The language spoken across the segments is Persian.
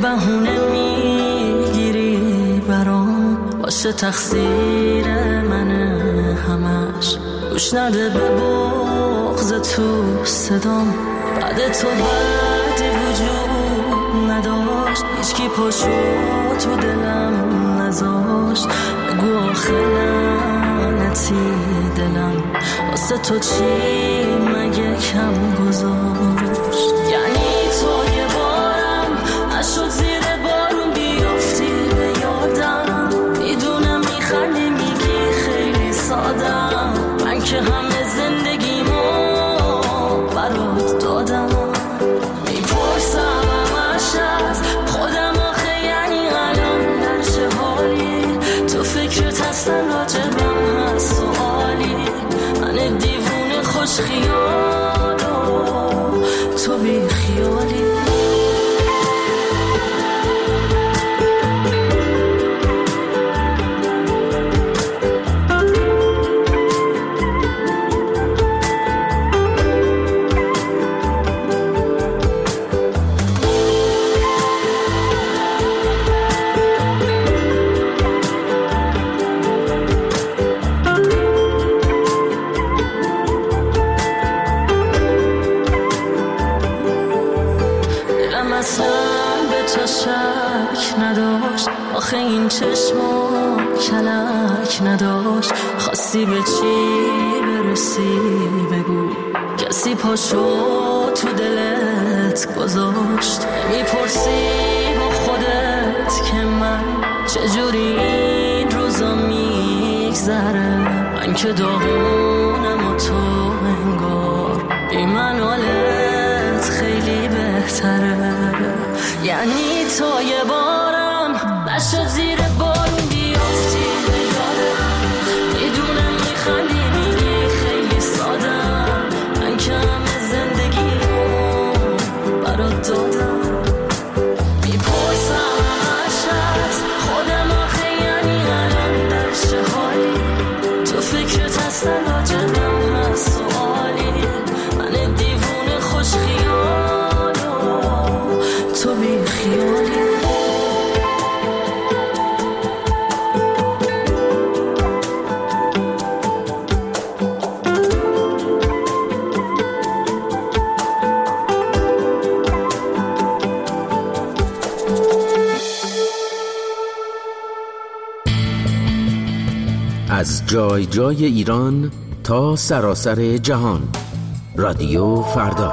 بهونه میگیری برام، باشه تقصیر منه همش، گوش نده به بغض تو صدام، بعد تو بعدی وجود نداشت، هیچکی پاشو تو دلم نذاشت، بگو آخه لعنتی دلم واسه تو چی مگه کم گذاشت؟ یعنی تو یه بارم نشد زیر بارون بیافتی به یادم، میدونم میخندی میگی خیلی سادم، من که همه زندگیمو برات دادم، میپرسم همش از خودم آخه یعنی الان در چه حالی، تو فکرت هستن راجبم هست سوالی، من دیوونه خوش خیال و تو بی خیالی. شک نداشت آخه این چشمو کلک نداشت، خواستی به چی برسی بگو، کسی پاشو تو دلت گذاشت، میپرسی با خودت که من چجوری این روزا میگذره، من که داغونم و تو انگار بی من حالت خیلی بهتره، یعنی تو یه بارم نشد زیر بارون بیافتی به یادم، میدونم میخندی میگی خیلی سادم، من که همه زندگیمو برات دادم، میپرسم همش از خودم آخه یعنی الان در چه حالی، تو فکرت هستن راجبم هست سوالی، من دیوونه خوش خیال و تو بی خیالی. از جای جای ایران تا سراسر جهان، رادیو فردا.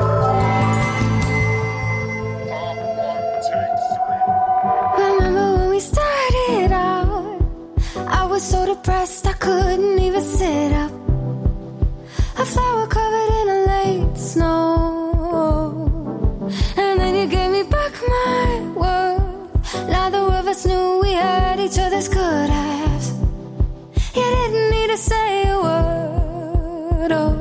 So depressed I couldn't even sit up, a flower covered in a late snow, and then you gave me back my world. Neither of us knew we had each other's good halves. You didn't need to say a word. Oh,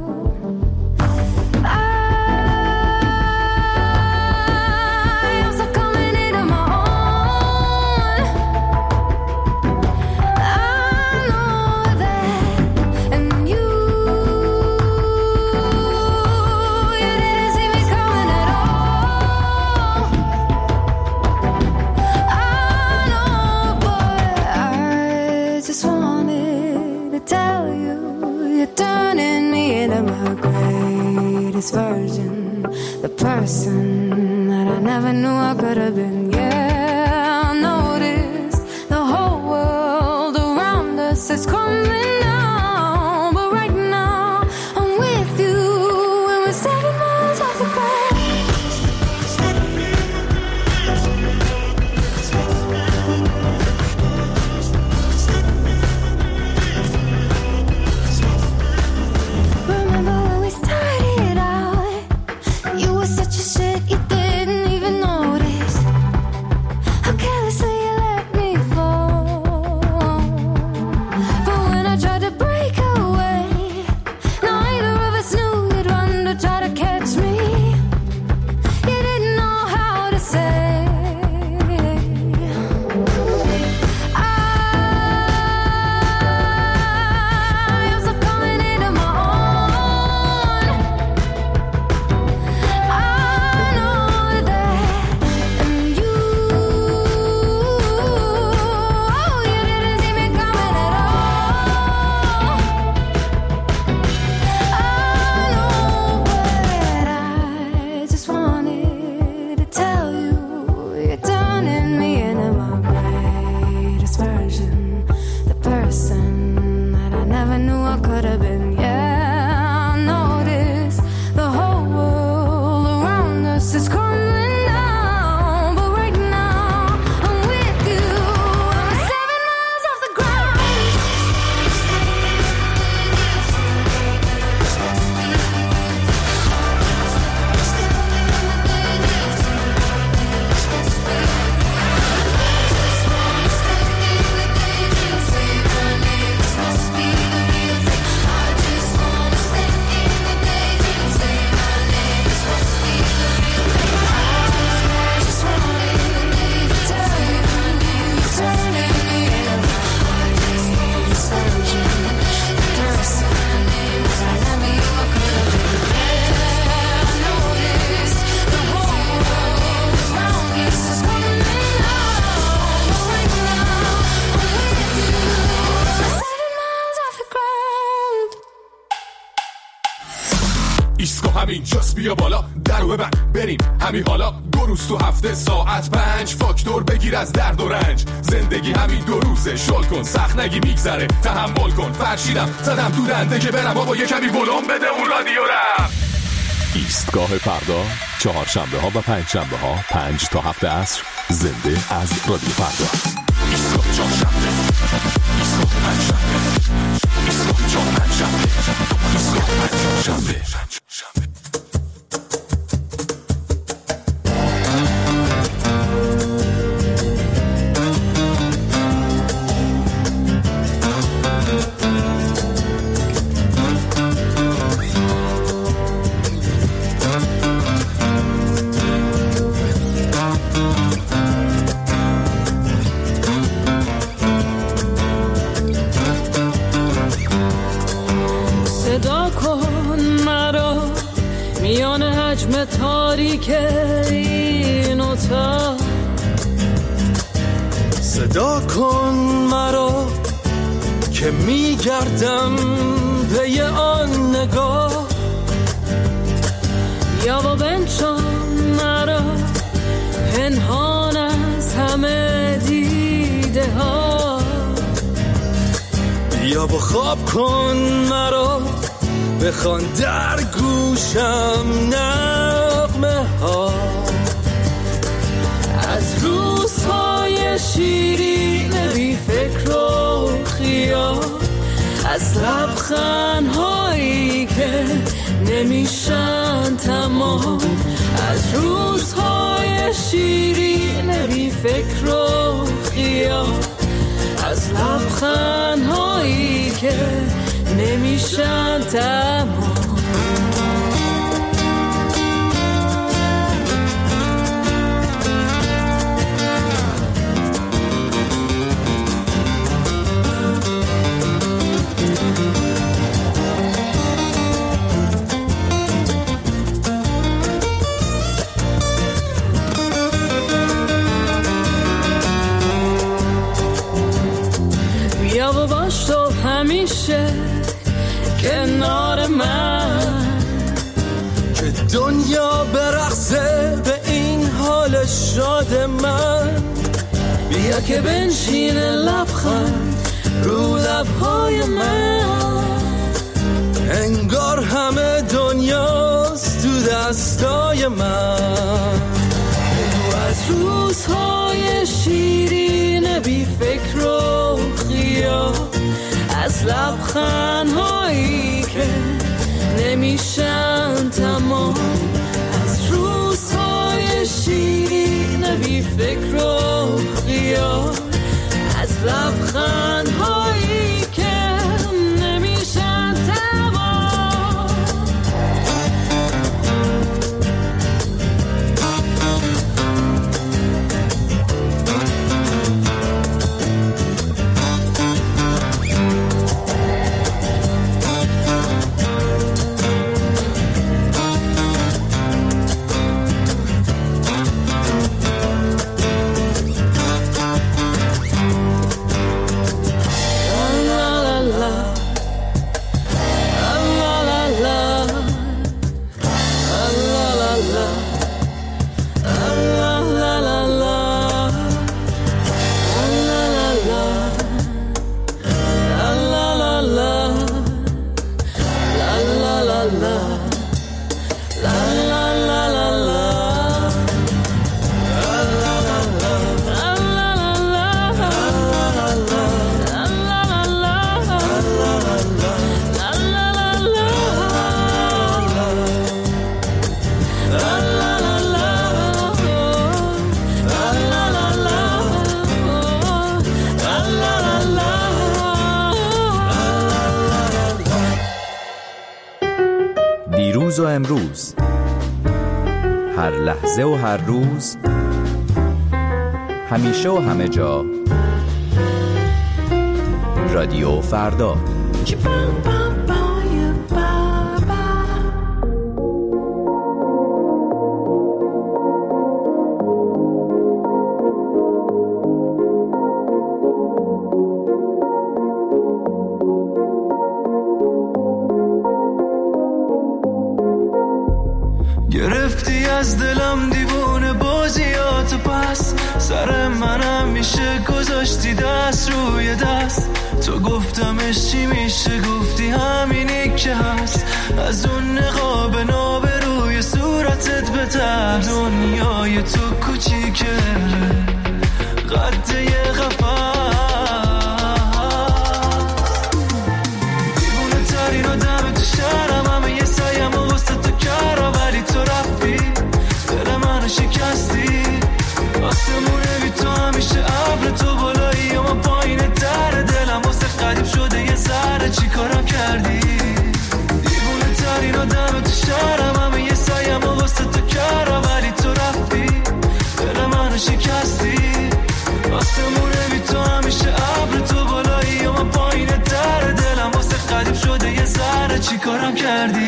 version, the person that I never knew I could have been. Yeah, I noticed the whole world around us is coming down, but right now I'm with you and we're 7 miles off the ground. But when I tried never knew I could have been. Yeah, I noticed the whole world around us is crumbling down, but right now I'm with you. I'm 7 miles off the ground. ایسکو همین جاست بیا بالا درو ببند بریم همین حالا 2 روز تو هفته ساعت 5 فاکتور بگیر از درد و رنج زندگی همین 2 روزه شل کن سخت نگی میگذره تحمل کن فرشیدم زدم تو دنده که برم بابا یه کمی ولوم بده اون رادیو رم ایستگاه فردا 4 شنبه ها و 5 شنبه ها 5 تا 7 عصر زنده از رادیو فردا ایستگاه 4 شنبه ایستگاه 5 شنبه ایستگاه 4 5 شنبه ایستگاه 5 شنبه تاریک این اتاق صدا کن مرا که میگردم پی آن نگاه یا با بنشان مرا پنهان از همه دیده ها یا با خواب کن مرا بخوان در گوشم نغمه ها از روزهای شیرین بی فکر و خیال از لبخندهایی که نمیشن تمام از روزهای شیرین بی فکر و خیال از لبخندهایی که نمیشن تمام بیا و باش تو همیشه کنار من که دنیا برقصه به این حال شاد من بیا که بنشین لبخند رو لبهای من انگار همه دنیاست تو دستای من بگو از روزهای شیرین بی فکر و خیال از لبخندهایی که نمیشن تمام از روزهای شیرین بی فکر و خیال از لبخندهایی که نمیشن تمام دیروز و امروز، هر لحظه و هر روز، همیشه و همه جا. رادیو فردا. گرفتی از دلم دیوونه بازیاتو، پس سر منم میشه گذاشتی دست روی دست. تو گفتمش چی میشه، گفتی همینی که هست. از اون نقاب ناب روی صورتت بترس. دنیای تو کوچیکه قد یه قفس. دیوونه ترین آدم تو شهرم، همه یه سایم و واسه تو کرا، ولی تو رفتی دل منو شکستی. آسمونه بی تو همیشه ابر، تو بالایی و من پایین در دلم واسه قریب شده یه ذره. چی کارم کردی؟ دیوونه ترین آدم تو شهرم، همه یه سایم و واسه تو کرا، ولی تو رفتی دل منو شکستی. آسمونه بی تو همیشه ابر، تو بالایی و من پایین در دلم واسه قریب شده یه ذره. چی کارم کردی؟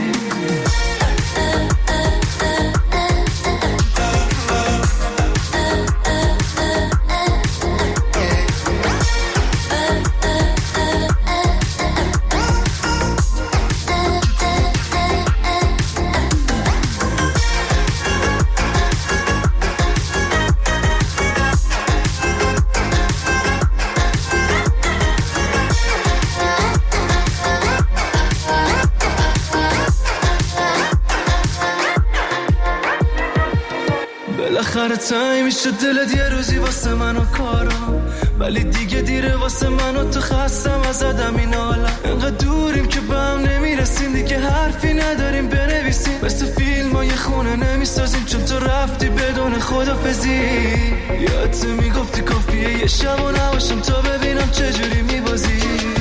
بالاخره تایی میشه دلت یه روزی واسه منو کارم، ولی دیگه دیره واسه منو. تو خستم از آدم این حالا، انقدر دوریم که به هم نمیرسیم، دیگه حرفی نداریم بنویسیم. مثل فیلم ها یه خونه نمیسازیم، چون تو رفتی بدون خدافزی. یادت میگفتی کافیه یه شب و نباشم تا ببینم چجوری میبازی.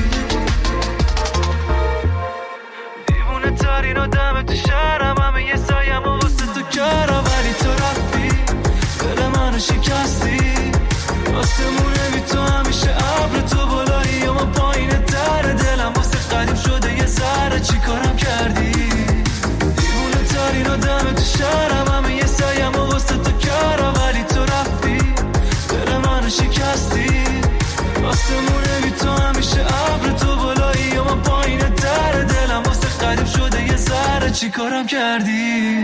دیوونه ترین آدم تو شهرم، همه یه سایم و واسه تو کرا، ولی تو رفتی دل منو شکستی. آسمونه بی تو همیشه ابر، تو بالایی و من پایین در دلم واسه قریب شده یه ذره. چی کارم کردی؟ دیوونه ترین آدم تو شهرم، همه یه سایم و واسه تو کرا، ولی تو رفتی دل منو شکستی. آسمونه بی تو همیشه ابر، تو بالایی و من پایین در دلم واسه قریب شده یه ذره. چی کارم کردی؟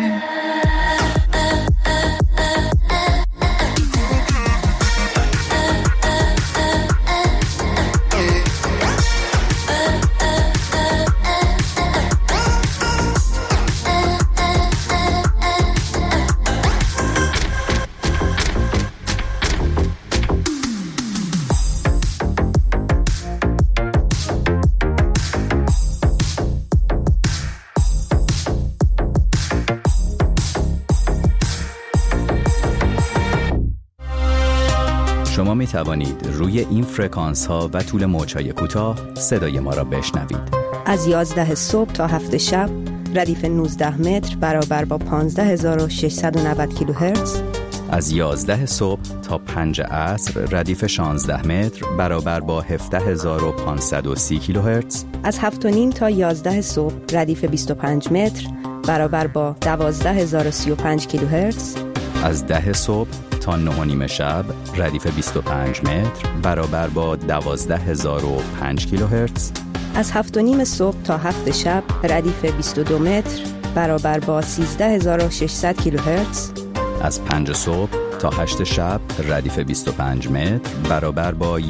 شما می توانید روی این فرکانس ها و طول موج‌های کوتاه صدای ما را بشنوید. از 11 صبح تا 7 شب ردیف 19 متر برابر با 15690 کیلوهرتز. از 11 صبح تا 5 عصر ردیف 16 متر برابر با 17530 کیلوهرتز. از 7:30 تا 11 صبح ردیف 25 متر برابر با 12035 کیلوهرتز. از 10 صبح تا 9:30 شب ردیف 25 متر برابر با 12005 کیلوهرتز. از 7:30 صبح تا 7 شب ردیف 22 متر برابر با 13600 کیلوهرتز. از 5 صبح تا 8 شب ردیف 25 متر برابر با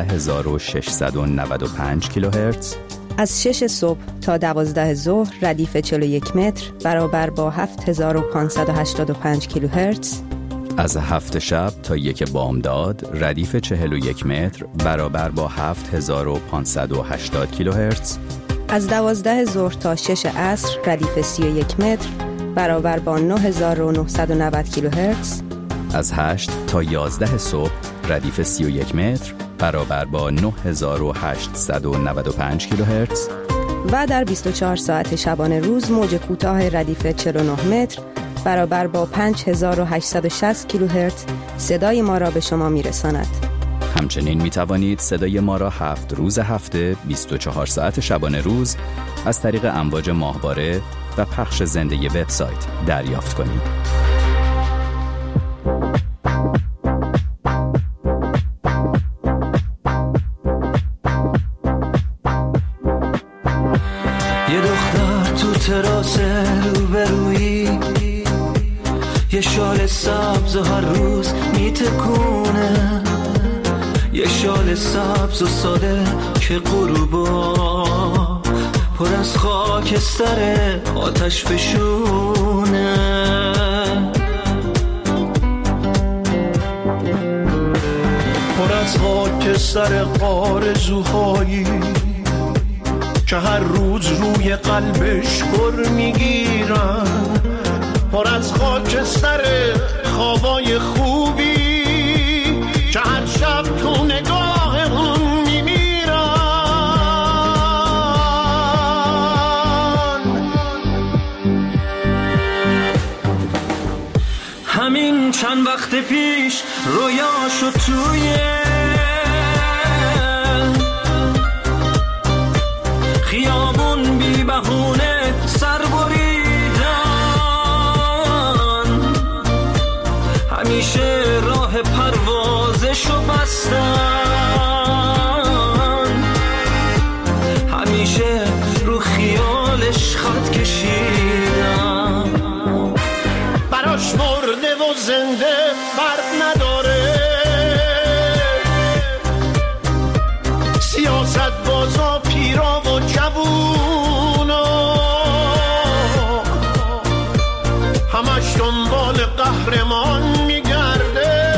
11695 کیلوهرتز. از 6 صبح تا 12 ظهر ردیف 41 متر برابر با 7585 کیلوهرتز. از 7 شب تا 1 بامداد ردیف 41 متر برابر با 7580 کیلوهرتز. از 12 ظهر تا 6 عصر ردیف 31 متر برابر با 9990 کیلوهرتز. از 8 تا 11 صبح ردیف 31 متر برابر با 9895 کیلوهرتز. و در 24 ساعت شبانه روز موج کوتاه ردیف 49 متر برابر با 5860 کیلوهرتز صدای ما را به شما میرساند. همچنین می توانید صدای ما را 7 روز هفته 24 ساعت شبانه روز از طریق امواج ماهواره و پخش زنده وبسایت دریافت کنید. یه دختر تو تراس روبرویی، یه شال سبز و هر روز میتکونه، یه شال سبز و ساده که غروبا پر از خاکستر آتش فشونه. پر از خاکستر آرزوهایی که هر روز روی قلبش پر میگیرن، پر از خاکستر خوابای خوبی که هر شب تو نگاه اون میمیرن. همین چند وقت پیش رویاشو توی خیابون بی بهونه سر بریدن، همیشه راه پروازشو بستن، همیشه رو خیالش خط کشیدن. براش مرده و زنده فرق نداره، سیاست بازا پیرا و جوونا همش دنبال قهرمان میگرده،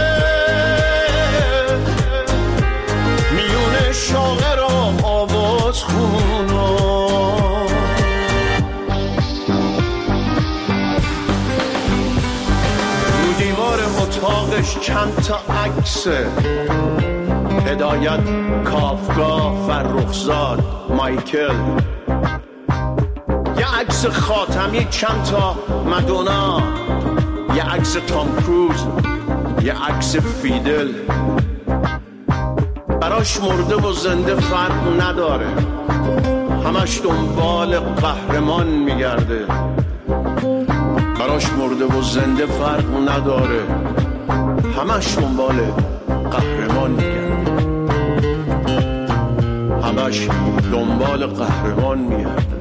میونه شاعر و آواز خونا. رو دیوار اتاقش چند تا عکسه، هدایت، کافکا، فرخزاد، مایکل، یه عکس خاتمی، چند تا مدونا، یه عکس تام کروز، یه عکس فیدل. براش مرده و زنده فرق نداره، همش دنبال قهرمان میگرده. براش مرده و زنده فرق نداره، همش دنبال قهرمان میگرده، همش دنبال قهرمان میگرده.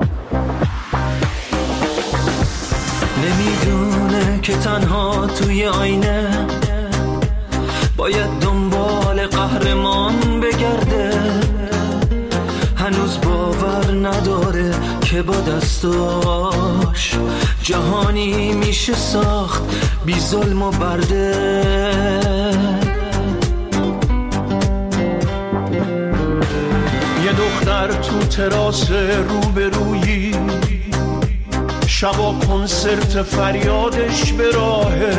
نمیدونه که تنها توی آینه باید دنبال قهرمان بگرده، هنوز باور نداره که با دستاش جهانی میشه ساخت بی ظلم و برده. یه دختر تو تراس روبرویی، شبا کنسرت فریادش به راهه،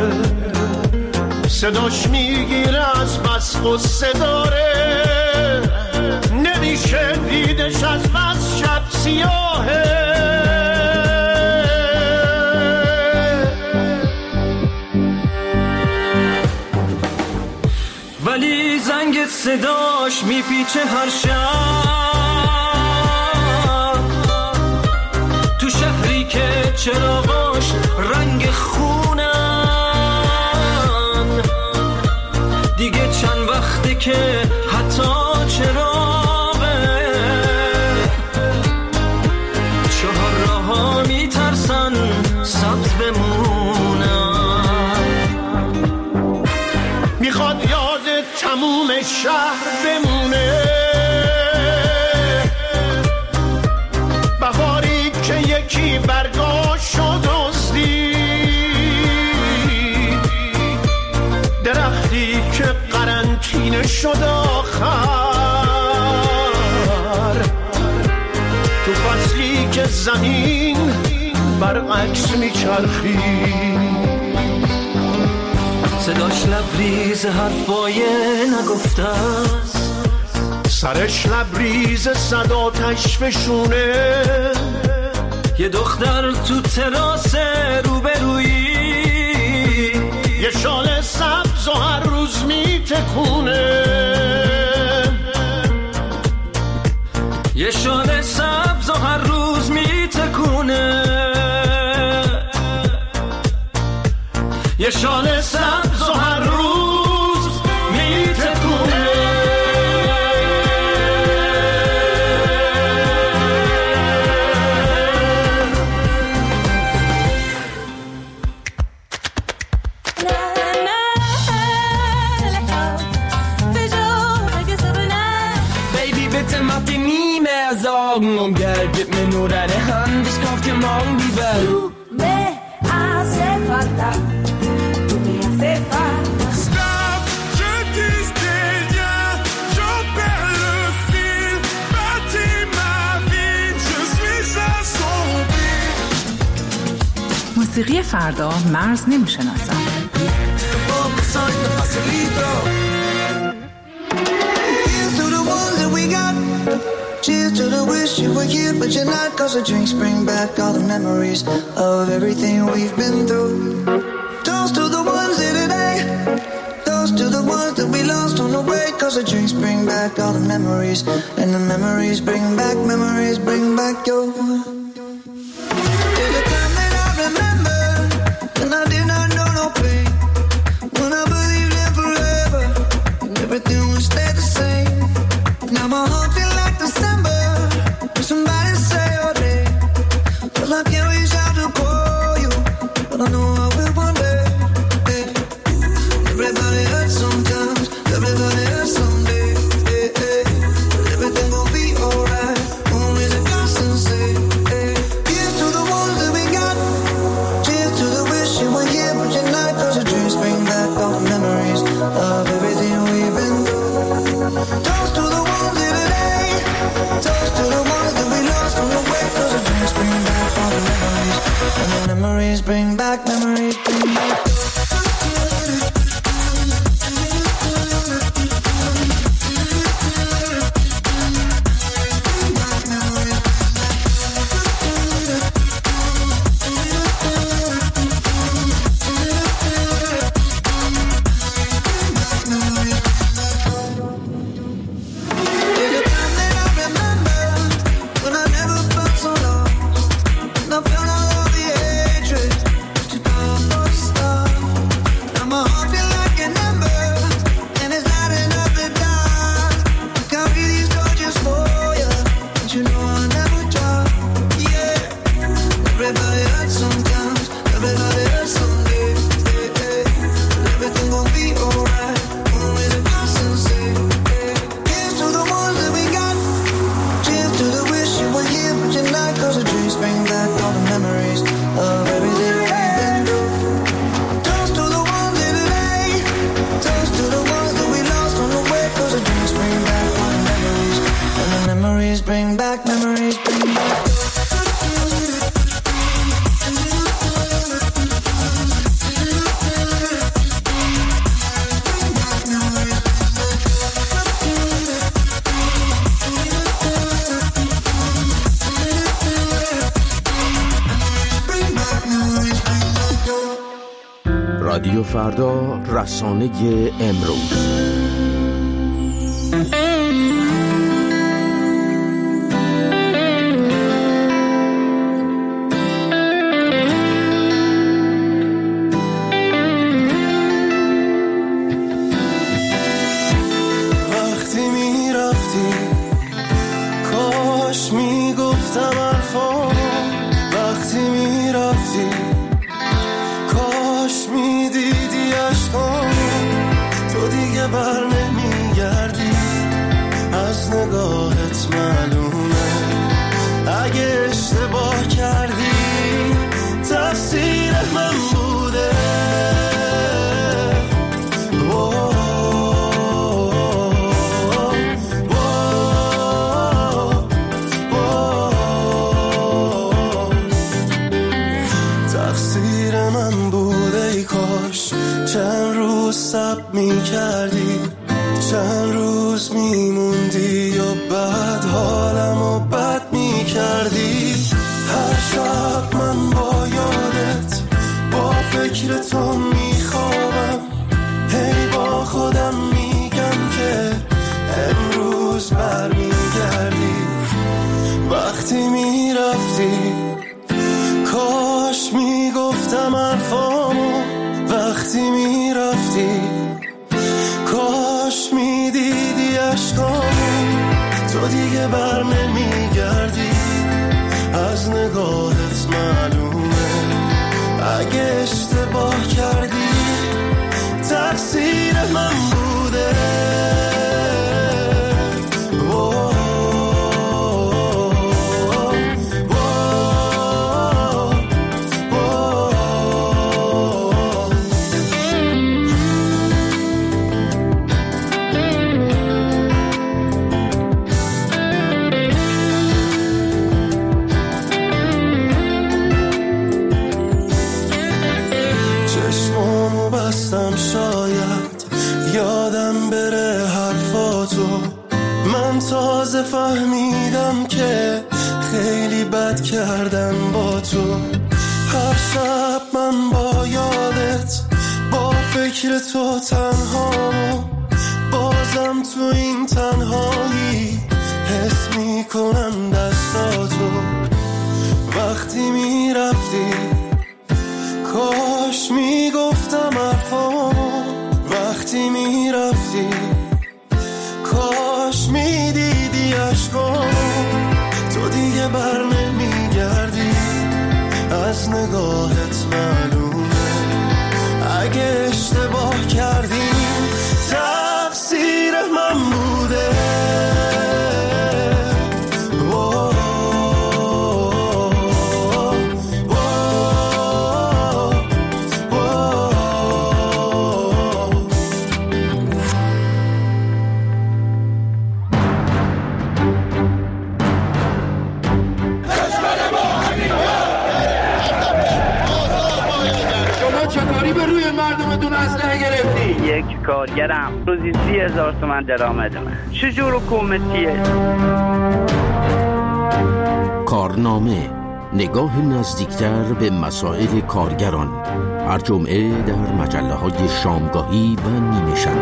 صداش میگیره از بس غصه داره، نمیشه دیدش از بس شب سیاهه. ولی زنگ صداش میپیچه هر شب، تو شهری که چراغاش رنگ خونن، دیگه چند وقته که حتی چراغه چهار راه‌ها میترسن سبز بمونن. میخواد یاد تموم شهر بمونه، بهاری که یکی برگاشو دزدید، درختی که قرنطینه شد آخر، تو فصلی که زمین برعکس میچرخید. صداش لبریز حرفای نگفته است، سرش لبریز صد آتش فشونه، یه دختر تو تراس روبرویی، یه شال سبز و هر روز میتکونه، یه شال سبز و هر روز میتکونه، یه شال سبز و هر روز میتکونه. Und Geld, gib mir nur deine Hand, ich kauf dir morgen die Welt. Du me hace falta, tu me hace falta. Stop, je tisse des liens, j'en perds le fil, bâtis ma vie, je suis assombri. موسیقی فردا مرز نمیشناسد. Cheers to the wish you were here, but you're not. Cause the drinks bring back all the memories of everything we've been through. Toast to the ones here today, toast to the ones that we lost on the way. Cause the drinks bring back all the memories, and the memories bring back your. There's a time that I remember, when I did not know no pain, when I believed in forever, and everything would stay the same. Now my heart feels like December, when somebody say your name, well I can't reach out to call you, but I know I will one day. Hey. Everybody hurts sometimes, everybody hurts someday. Hey, hey. Everything gon' be alright, only the constant say. Hey. Here's to the ones that we got, cheers to the wish you were here but you're not. Cause the dreams bring back all the memories of everything we've been through. Toast to the ones here today, toast to the ones that we lost on the way. Cause the dreams bring back all the memories, and the memories bring back, memories bring back. رادیو فردا، رسانه امروز. وقتی میرفتی کاش میگفتم حرفامو، وقتی میرفتی کاش میدیدی عشقامو، تو دیگه بر نمیگردی از نگاهت معلومه، اگه اشتباه کردی تقصیر من بوده. تازه فهمیدم که خیلی بد کردم با تو، هر شب من با یادت با فکر تو تنهامو، بازم تو این تنهایی حس میکنم دستاتو، وقتی میرفتی کاش میگفتم حرفامو، وقتی میرفتی کاش میدیدی عشقامو، تو دیگه بر نمیگردی از نگاهت معلومه، اگه اشتباه کردیم تقصیر من بوده. یک کارگرم روزی 30,000 تومان درآمدمه، چجور حکومتیه؟ کارنامه، نگاه نزدیکتر به مسائل کارگران، هر جمعه در مجله‌های شامگاهی و نیمه شب.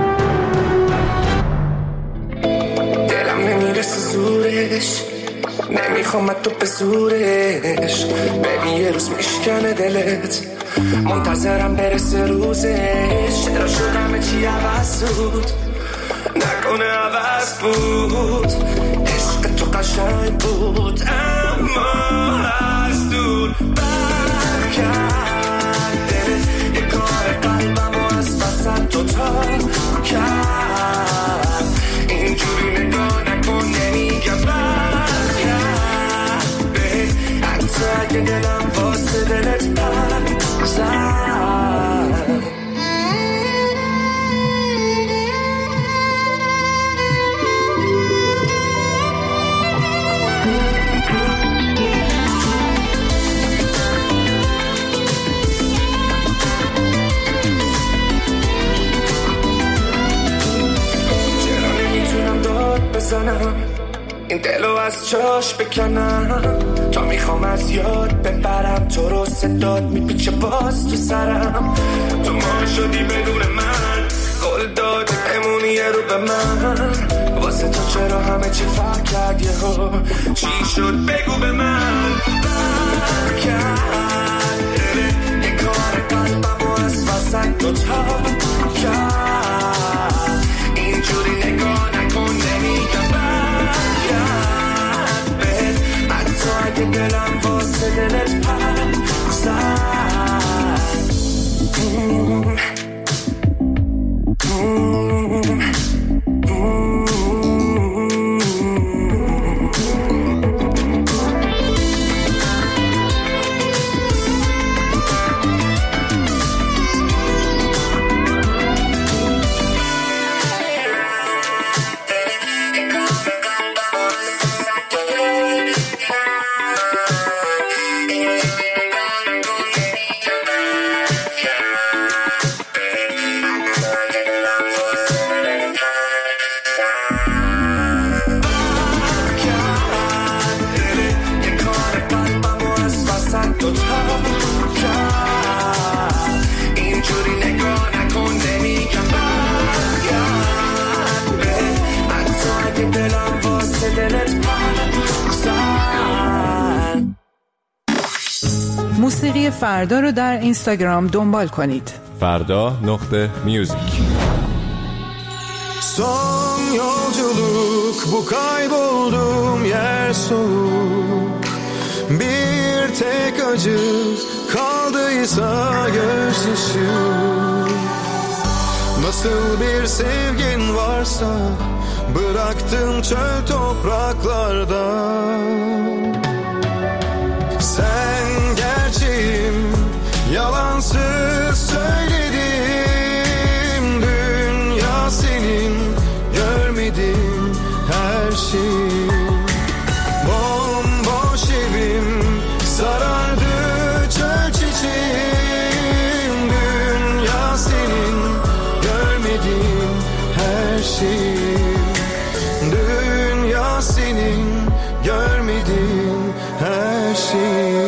دلم نمیرسه زورش، نمیخوام تو به زورش، ببین یه روز میشکنه دلت، منتظرم برسه روزش، چرا شدم چی عوض بود، نکنه عوض بود، عشق تو قشنگ بود اما از دور برکرده، یه کار قلبم از وسط تو تا کرد، اینجوری نگاه نکن نمیگم برکرده، حتی اگه دلم واسه دلت این دلو از جاش بکنم، تا میخوام از یاد ببرم تو رو، صدات میپیچه باز تو سرم، تو ما شدی بدون من، قول دادی بمونی رو به من، واسه تو چرا همه چی فرق کرد یهو، چی شد بگو به من، برکرده یه کار قلبم و از وسط دوتا کرد، اینجوری نگاه نکن نمیگم اگه دلم واسه دلت پر زد. موسیقی فردا رو در اینستاگرام دنبال کنید. فردا.music. Son yolculuk bu kaybolduğum yer soğuk. Bir tek acı kaldıysa gözyaşı. Nasıl bir sevgin varsa bıraktım çöl topraklarda. Sen gerçeğim, yalansız söyledim. Dünya senin, görmedim her şeyi. Bomboş evim sarardı çöl çiçeğim. Dünya senin, görmedim her şeyi. Dünya senin, görmedim her şeyi.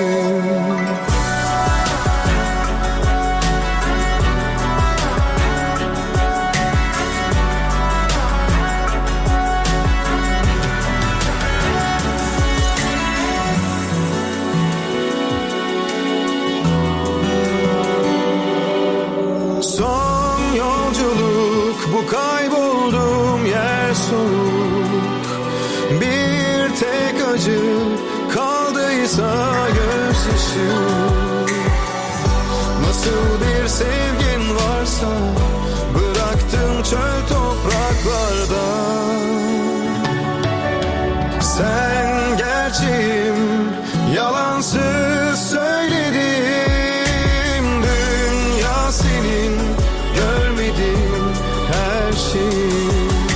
Son yolculuk bu kaybolduğum yer soğuk. Bir tek acı kaldıysa gözyaşı. Nasıl bir sevgin varsa bıraktım çöl topraklarda. Sen gerçeğim, yalansız söyledim. Dünya senin, görmedim her şeyi.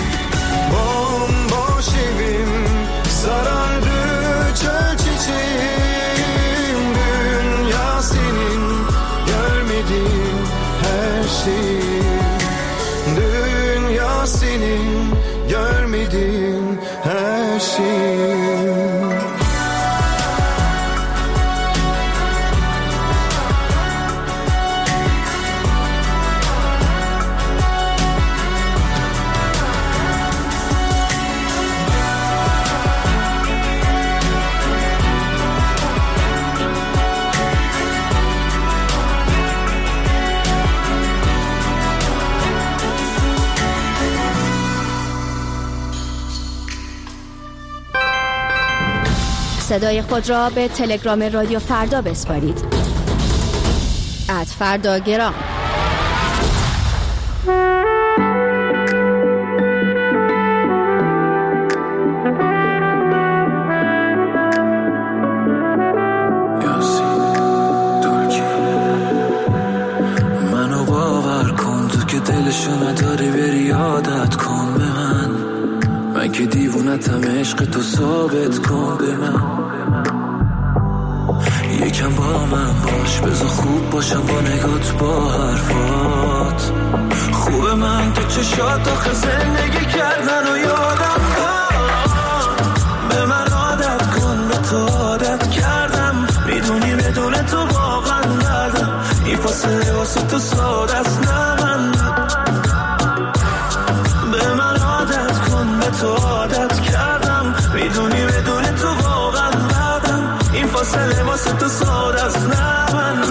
Bomboş evim sarardı çöl çiçeğim. Dünya senin, görmedim her şeyi. Dünya senin, görmedim her şeyi. صدای خود را به تلگرام رادیو فردا بسپارید. @فرداگرام. منو باور کن تو که دلشو نداری بری عادت کن به من که دیوونتم عشق تو ثابت کن به من. یکم با من باش بذار خوب باشم با نگات با حرفات. خوبه من تو چشات آخه زندگی کردن و یادم داد. به من عادت کن به تو عادت کردم. میدونی بدون تو واقعا ندم. این فاصله واسه تو ساده است نه من. به من عادت کن به تو عادت کردم. میدونی بدون تو واقعا ندم. این فاصله واسه تو ساده است نه من.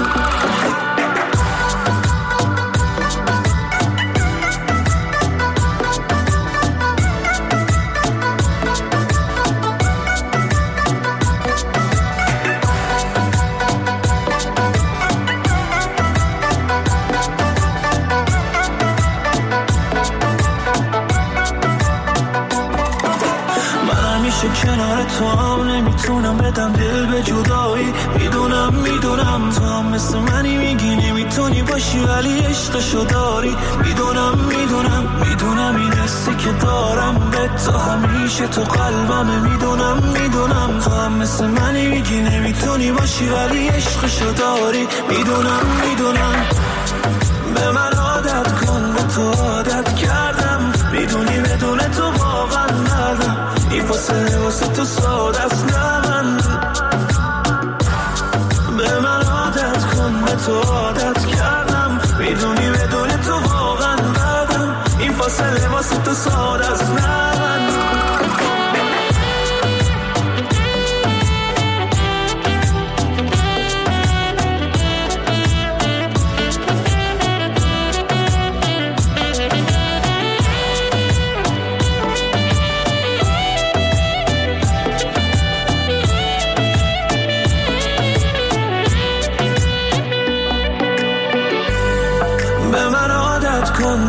کنار تو هم نمیتونم بدم دل به جدایی. میدونم تو هم مثل منی میگی نمیتونی باشی ولی عشقشو داری. میدونم این حسی که دارم به تو همیشه تو قلبمه. میدونم تو هم مثل منی میگی نمیتونی باشی ولی عشقشو داری. میدونم به من عادت کن به تو عادت کردم. میدونی بدون تو واقعا ندم. این فاصله واسه تو ساده است نه من. به من عادت کن به تو عادت کردم. میدونی بدون تو واقعا ندم. این فاصله واسه تو ساده است نه من.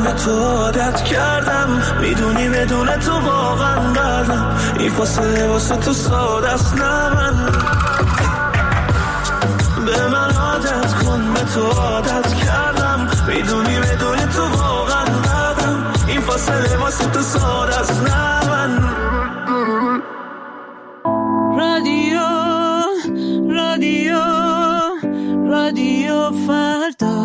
من به تو عادت کردم، میدونی بدون تو واقعا بردم، این فاصله واسه تو ساده است. نه من به من عادت کن، به تو عادت کردم، میدونی بدون تو واقعا بردم، این فاصله واسه تو ساده است. نه من رادیو رادیو رادیو فردا.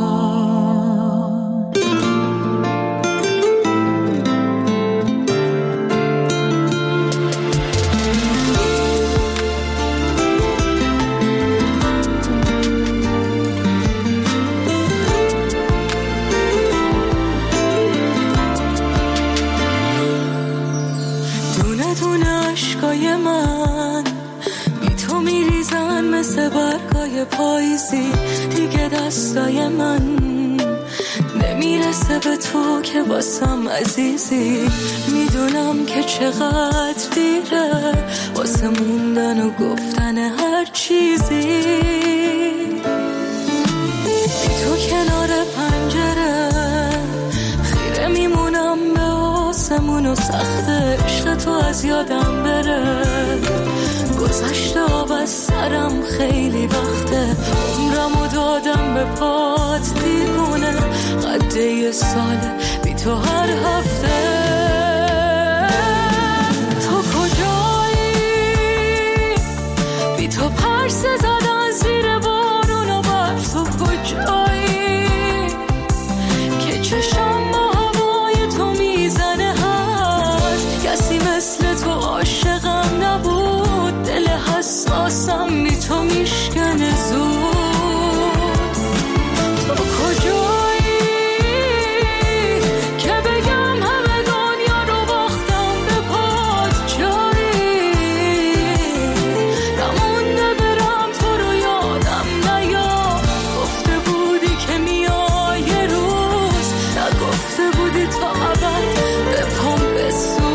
دونه دونه عشقای من بی تو میریزن مثل برگای پاییزی، دیگه دستای من نمیرسه به تو که واسم عزیزی. میدونم که چقدر دیره واسه موندن و گفتن هر چیزی. بی تو کنار پنجره خیره میمونم به آسمون و سخت عشق تو از یادم بره. گذشته آب از سرم خیلی وقته، عمرمو دادم به پات دیوونه، قد یه ساله بی تو هر هفته. تو کجایی؟ بی تو پرسه زدن زیر بارون و برف. تو کجایی که چشم با هوای تو میزنه هست؟ کسی مثل تو عاشقم نبود، دل حساسم بی تو میشکنه زود. تو کجایی که بگم همه دنیا رو باختم به پات؟ جایی نمونده برم تو رو یادم نیاد. گفته بودی که میای یه روز، نگفته بودی تا ابد به پام بسوز.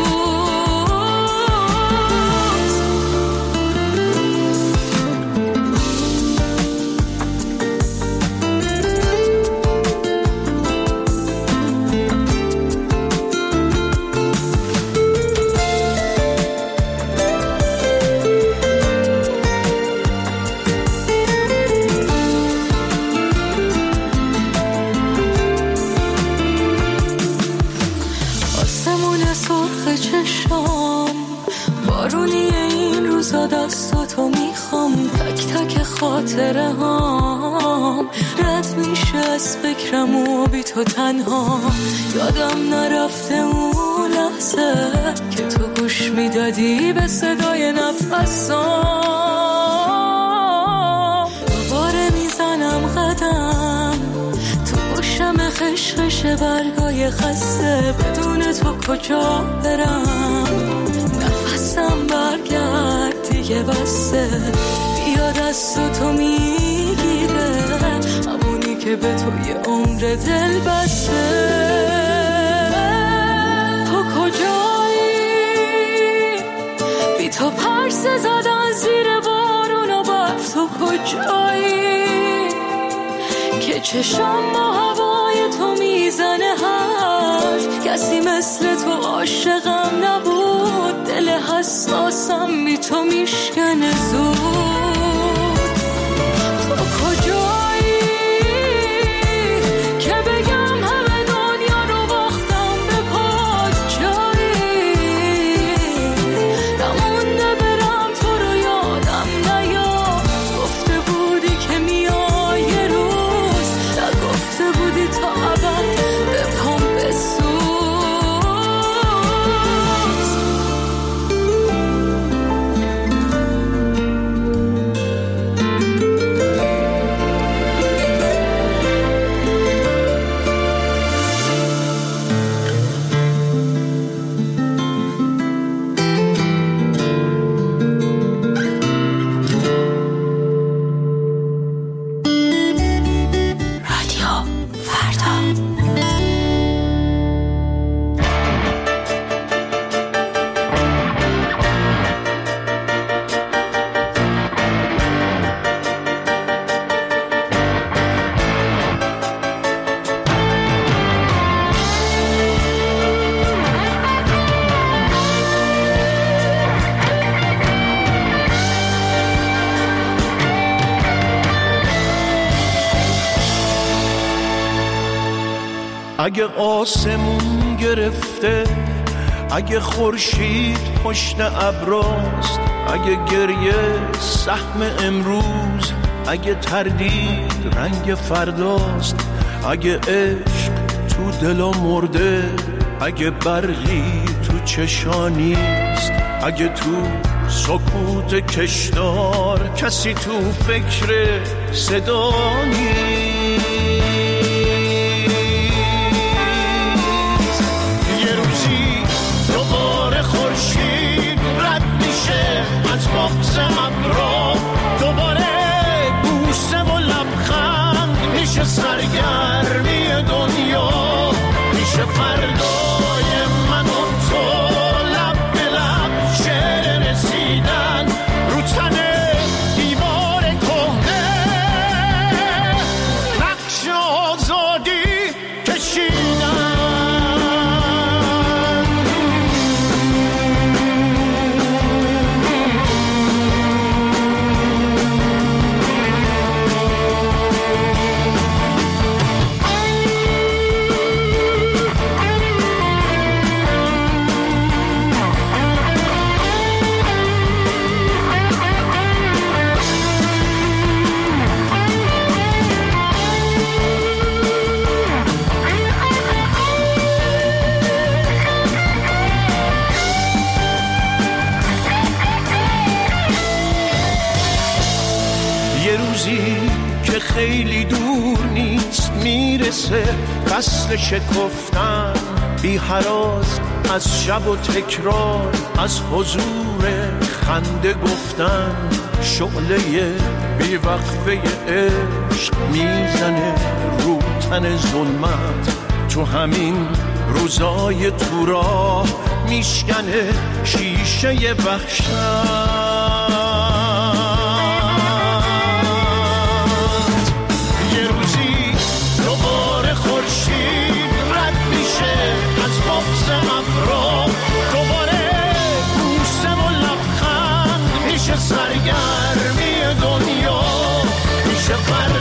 آسمون سرخ چشام بارونی این روزا، دستاتو میخوام، تک تک خاطره هام رد میشه از فکرم و بی تو تنها. یادم نرفته اون لحظه که تو گوش میدادی به صدای نفسام. دوباره میزنم قدم تو گوشم، خشخش برگای خسته، بدون تو کجا برم؟ نفسم برگرد دیگه بسته، بیا دست تو میگیره، همونی که به تو یه عمر دل بسته. تو کجایی؟ بی تو پرسه زدن زیر بارون و برف. تو کجایی که چشم با هوای تو میزنه حرف؟ کسی مثل تو عاشقم نبود، دل حساسم بی تو میشکنه زود. تو کجایی که بگم همه دنیا رو باختم به پات؟ جایی نمونده برم تو رو یادم نیاد. گفته بودی که میای یه روز، نگفته بودی تا ابد به پام بسوز. اگه آسمون گرفته، اگه خورشید پشت ابراست، اگه گریه سهم امروز، اگه تردید رنگ فرداست، اگه عشق تو دل مرده، اگه برقی تو چشانیست، اگه تو سکوت کشدار کسی تو فکر صدا نیست. یه روزی دوباره خورشید رد میشه از بغض ابرا، دوباره بوسه و لبخند میشه سرگرمی دنیا، میشه فردای من و تو لب به لب شعر رسیدن رو تن دیوار کهنه، نقش آزادی کشیدن. که خیلی دور نیست میرسه فصل شکفتن، بی هراس از شب و تکرار، از حضور خنده گفتن، شعله بی وقفه عشق میزنه رو تن ظلمت، تو همین روزای تو راه میشکنه شیشه وحشت. سرگرمی دنیا میشه